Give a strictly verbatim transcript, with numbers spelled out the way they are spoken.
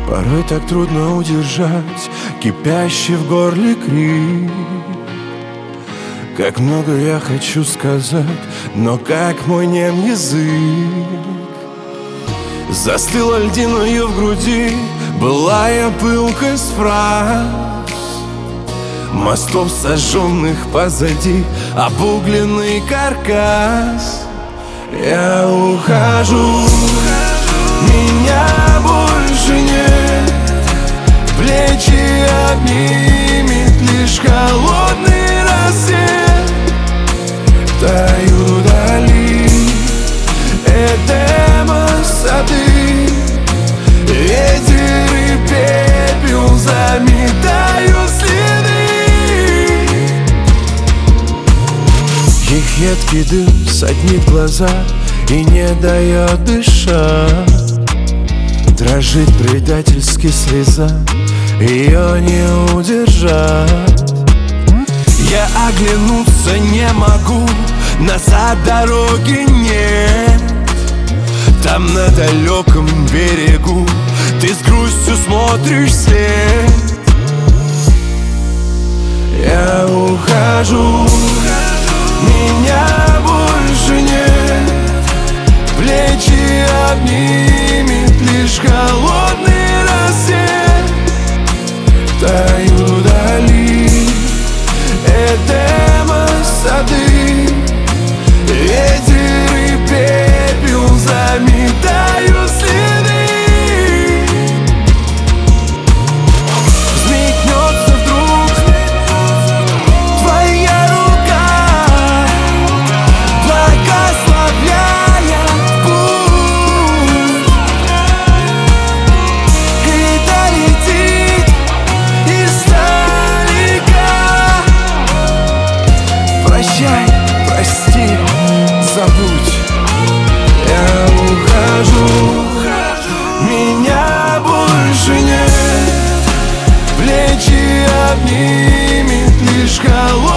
Порой так трудно удержать кипящий в горле крик. Как много я хочу сказать, но как мой нем язык. Застыла льдиною в груди былая пылкость фраз, мостов, сожженных позади, обугленный каркас. Я ухожу, меня больше нет, плечи обнимет лишь холодный рассвет. Таю вдали Эдема сады, ветер и пепел заметают следы. Их едкий дым саднит глаза и не дает дышать. Дрожит предательски слеза, ее не удержать. Я оглянуться не могу, назад дороги нет. Там на далеком берегу ты с грустью смотришь вслед. Я ухожу, меня больше нет, плечи обнимет лишь холодный рассвет. Таю вдали Эдема сады, ветер и пепел заметают следы. Взметнется вдруг твоя рука, благословляя путь, и долетит издалека. Прощай, прости, забудь. Я ухожу, меня больше нет, плечи обнимет лишь холод.